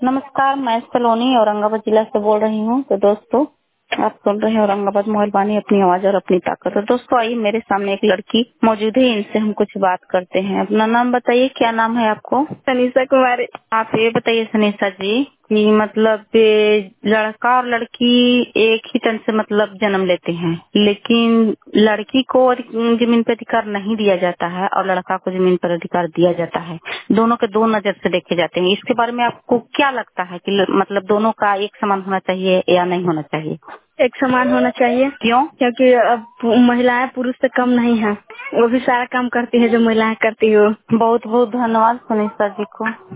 नमस्कार, मैं सलोनी औरंगाबाद जिला से बोल रही हूँ। तो दोस्तों, आप सुन रहे हैं औरंगाबाद मोबाइल वाणी, अपनी आवाज और अपनी ताकत। तो दोस्तों, आइए, मेरे सामने एक लड़की मौजूद है, इनसे हम कुछ बात करते हैं। अपना नाम बताइए, क्या नाम है आपको? सनीषा कुमारी। आप ये बताइए सनीषा जी कि मतलब ये लड़का और लड़की एक ही तन से मतलब जन्म लेते हैं, लेकिन लड़की को जमीन पर अधिकार नहीं दिया जाता है और लड़का को जमीन पर अधिकार दिया जाता है। दोनों के दो नजर से देखे जाते हैं। इसके बारे में आपको क्या लगता है कि मतलब दोनों का एक समान होना चाहिए या नहीं होना चाहिए? एक समान होना चाहिए। क्यों? क्योंकि अब महिलाएं पुरुष से कम नहीं है, वो भी सारा काम करती है जो महिलाएं करती हो। बहुत बहुत धन्यवाद सनीषा जी को।